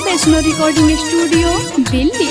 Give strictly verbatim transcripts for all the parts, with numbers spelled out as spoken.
Vaishno recording studio Delhi.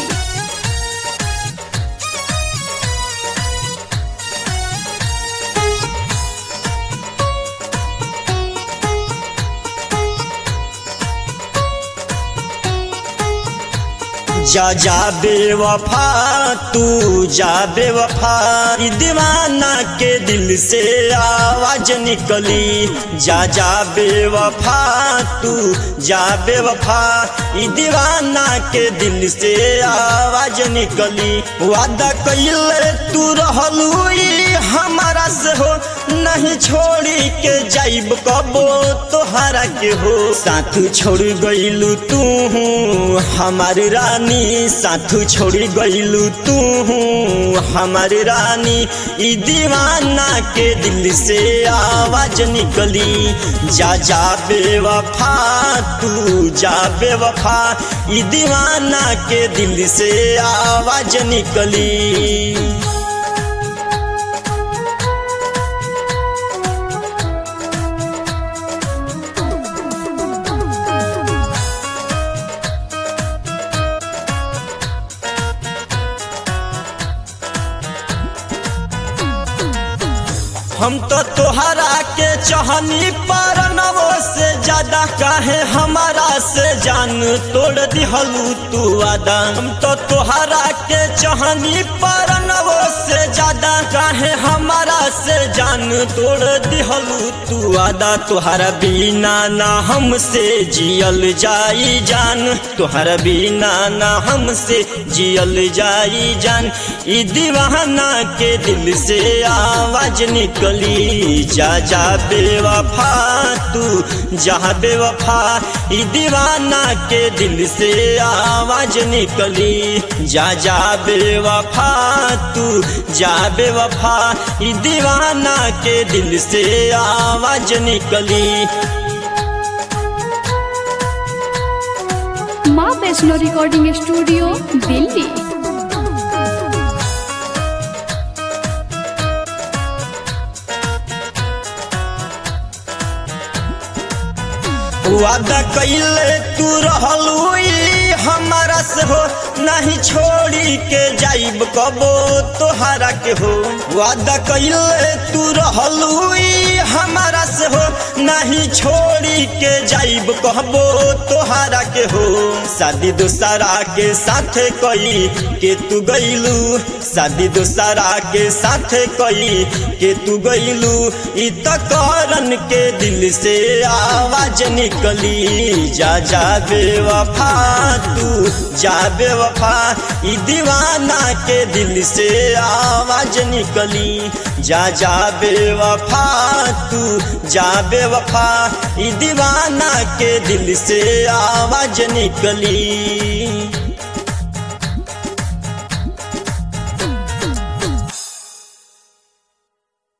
जा जा बेवफा तू जा बेवफा, दीवाना के दिल से आवाज निकली। जा जा बेवफा तू जा बेवफा, दीवाना के दिल से आवाज निकली। वादा कइले तू रहलू हमारा से हो, नहीं छोड़ी के जाइब कबो तोहरा के हो। साथ छोड़ गइलू तू हमारी रानी, साथ छोड़ गइलू तू हमारी रानी, ई दीवाना के दिल से आवाज निकली। जा जा बेवफा तू जा बेवफा, ई दीवाना के दिल से आवाज निकली। हम तो तोहरा के चाहनी पर नवो से ज्यादा, काहे हमारा से जान तोड़ दिहलू तू वादा। हम तो तोहरा के चाहनी पर नवो से ज्यादा, काहे हमारा से जान तोड़ दिहलू तू वादा। तोहरा बिना ना हमसे जियल जाई जान, तोहरा बिना ना हमसे जियल जाई जान, ई दीवाना के दिल से आवाज निकली। जा जा बेवफा तू जा बेवफा, ई दीवाना के दिल से आवाज निकली। जा जा बेवफा तू जा बेवफा, ई दीवाना के दिल से आवाज निकली। माँ वैष्णो रिकॉर्डिंग स्टूडियो दिल्ली। वादा कइले तू रहलू हमारा से हो, नहीं छोड़ी के जाइब कबो तोहरा के हो। वादा कइले तू रहलू हमारा से हो, नहीं छोड़ी के जाइब कबो तोहरा के हो। शादी दूसरा के साथ कई के तू गइलू, शादी दूसरा के साथ कई के तू गइलू, ई त करन के दिल से आवाज निकली। जा जा बेवफा तू जा बेवफा, ई दीवाना के दिल से आवाज निकली। जा जा बेवफा तू जा बेवफा, ई दीवाना के दिल से आवाज निकली।